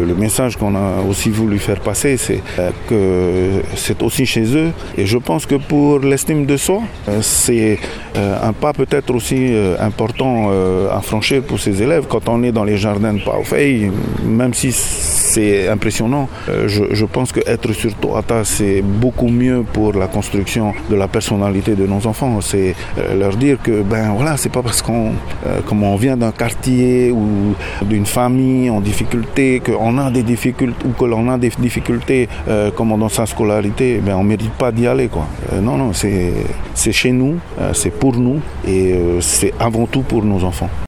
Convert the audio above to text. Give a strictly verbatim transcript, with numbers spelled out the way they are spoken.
le message qu'on a aussi voulu faire passer, c'est euh, que c'est aussi chez eux. Et je pense que pour l'estime de soi, euh, c'est euh, un pas peut-être aussi euh, important euh, à franchir pour ces élèves. Quand on est dans les jardins de Paofei, même si c'est impressionnant, euh, je, je pense qu'être sur Toata, c'est beaucoup mieux pour la construction de la personnalité de nos enfants. C'est euh, leur dire que ben voilà, c'est pas parce qu'on euh, comme on vient d'un quartier ou d'une famille en difficulté qu'on a des difficultés ou que l'on a des difficultés euh, comme dans sa scolarité, ben on mérite pas d'y aller quoi. Euh, non non, c'est c'est chez nous, euh, c'est pour nous et euh, c'est avant tout pour nos enfants.